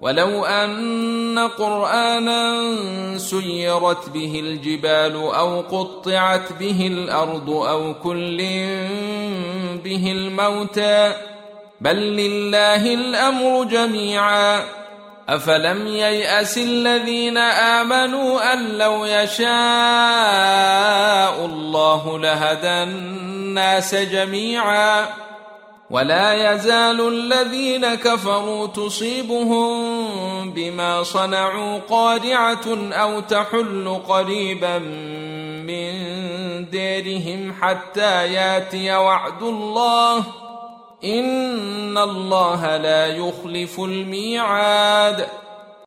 ولو أن قرآنا سيرت به الجبال أو قطعت به الأرض أو كلم به الموتى بل لله الأمر جميعا أفلم ييأس الذين آمنوا أن لو يشاء الله لهدى الناس جميعا ولا يزال الذين كفروا تصيبهم بما صنعوا قارعة أو تحل قريبا من ديرهم حتى ياتي وعد الله إن الله لا يخلف الميعاد